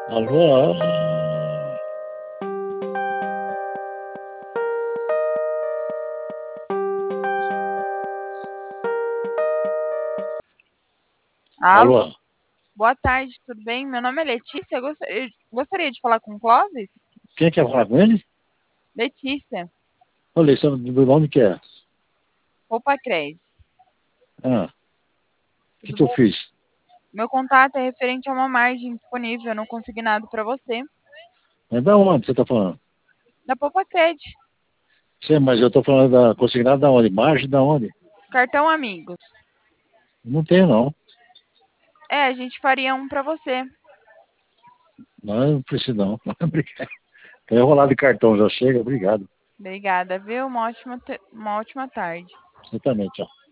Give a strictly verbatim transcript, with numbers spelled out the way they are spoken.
Alô? Alô, Alô? boa tarde, tudo bem? Meu nome é Letícia, eu gostaria, eu gostaria de falar com o Clóvis? Quem quer falar com ele? Letícia, Olha, isso do nome que é. Roupa Cred. Ah, o que Tudo que eu bom? fiz? Meu contato é referente a uma margem disponível, eu não consegui nada para você. É da onde você está falando? Da Poupa Cred, Sim, mas eu estou falando da consignada da onde? Margem da onde? cartão Amigos. Não tem, não. É, a gente faria um para você. Não, não precisa, não. Obrigado. Quer enrolar de cartão, já chega, obrigado. Obrigada, viu? Uma ótima, te- uma ótima tarde. Você também, tchau.